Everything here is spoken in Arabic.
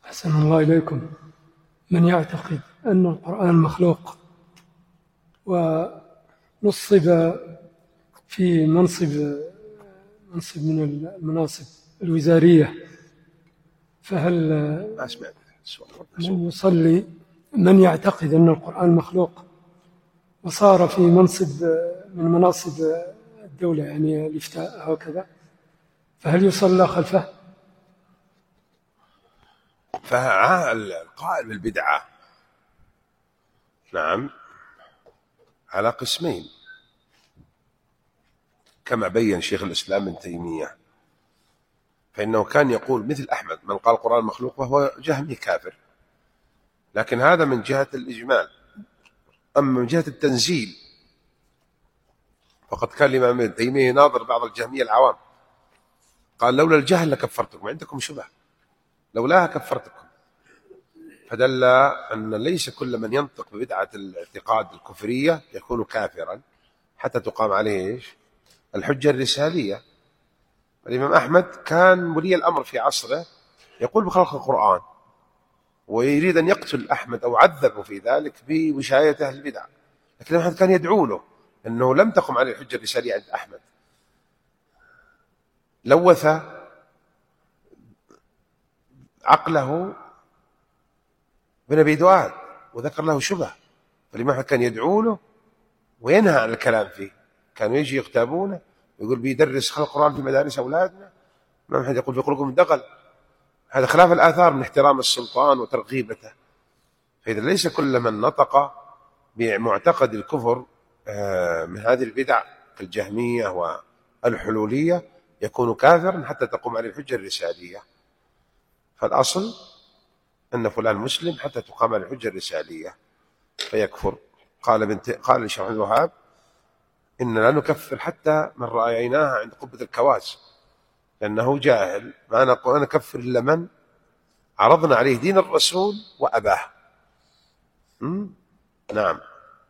أحسن الله إليكم. من يعتقد أن القرآن مخلوق ونصب في منصب من المناصب الوزارية، فهل من يعتقد أن القرآن مخلوق وصار في منصب من مناصب الدولة، يعني الإفتاء هكذا، فهل يصلى خلفه؟ فالقائل بالبدعة نعم على قسمين، كما بين شيخ الإسلام ابن تيمية، فإنه كان يقول مثل أحمد: من قال القرآن مخلوق وهو جهمي كافر. لكن هذا من جهة الإجمال. أما من جهة التنزيل فقد كان الإمام ابن تيمية ناظر بعض الجهمية العوام، قال: لولا الجهل لكفرتكم، عندكم شبه، لولاها كفرتكم. فدل أن ليس كل من ينطق ببدعة الاعتقاد الكفرية يكون كافرا حتى تقام عليه الحجة الرسالية. الإمام أحمد كان ولي الأمر في عصره يقول بخلق القرآن، ويريد أن يقتل أحمد أو عذبه في ذلك بوشاية أهل البدع، لكن أحمد كان يدعو له أنه لم تقم عليه الحجة الرسالية عند أحمد. لوث عقله بن أبي دؤاد وذكر له شبه، فالإمام أحمد كان يدعو له وينهى عن الكلام فيه. كانوا يجي يغتابونه ويقول بيدرس خلق القرآن في مدارس أولادنا، الإمام أحمد يقول في قلوبكم دغل. هذا خلاف الآثار من احترام السلطان وترغيبته. فإذا ليس كل من نطق بمعتقد الكفر من هذه البدع كالجهمية والحلولية يكون كافرا حتى تقوم عليه الحجة الرسالية. فالأصل أن فلان مسلم حتى تقام عليه الحجة الرسالية فيكفر. قال الشيخ عبد الوهاب: إن لا نكفر حتى من رأيناها عند قبة الكواز، لأنه جاهل، ما نكفر إلا من عرضنا عليه دين الرسول وأباه. نعم.